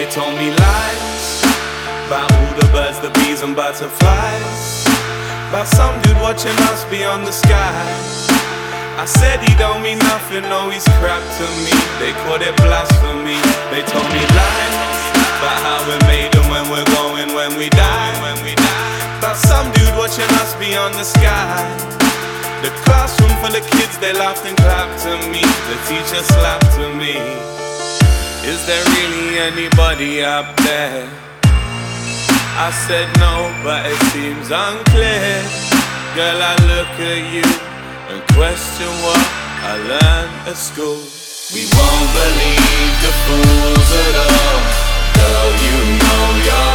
told me lies about all the birds, the bees and butterflies, about some dude watching us beyond the sky. I said he don't mean nothing, no, he's crap to me. They called it blasphemy. They told me lies about how we're made and when we're going when we die. About some dude watching us beyond the sky. The classroom full of kids, they laughed and clapped to me. The teacher slapped to me. Is there really anybody up there? I said no, but it seems unclear. Girl, I look at you and question what I learned at school. We won't believe the fools at all. Girl, you know you're